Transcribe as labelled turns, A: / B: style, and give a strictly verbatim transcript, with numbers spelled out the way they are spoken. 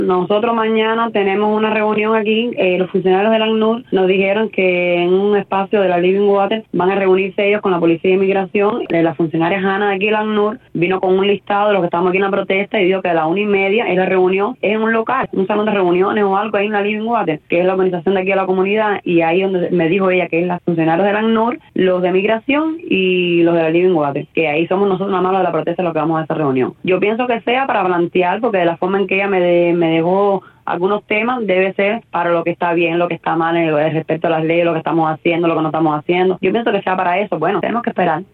A: Nosotros mañana tenemos una reunión aquí. Eh, los funcionarios del ACNUR nos dijeron que en un espacio de la Living Water van a reunirse ellos con la Policía de Inmigración. Eh, la funcionaria Hanna de aquí del ACNUR vino con un listado de los que estamos aquí en la protesta y dijo que a la una y media es la reunión, es en un local, un salón de reuniones o algo ahí en la Living Water, que es la organización de aquí de la comunidad, y ahí donde me dijo ella que es los funcionarios del ACNUR, los de Migración y los de la Living Water, que ahí somos nosotros nada más los de la protesta los que vamos a esa reunión. Yo pienso que sea para plantear, porque de la forma en que ella me, de, me dejó algunos temas, debe ser para lo que está bien, lo que está mal, respecto a las leyes, lo que estamos haciendo, lo que no estamos haciendo. Yo pienso que sea para eso. Bueno, tenemos que esperar.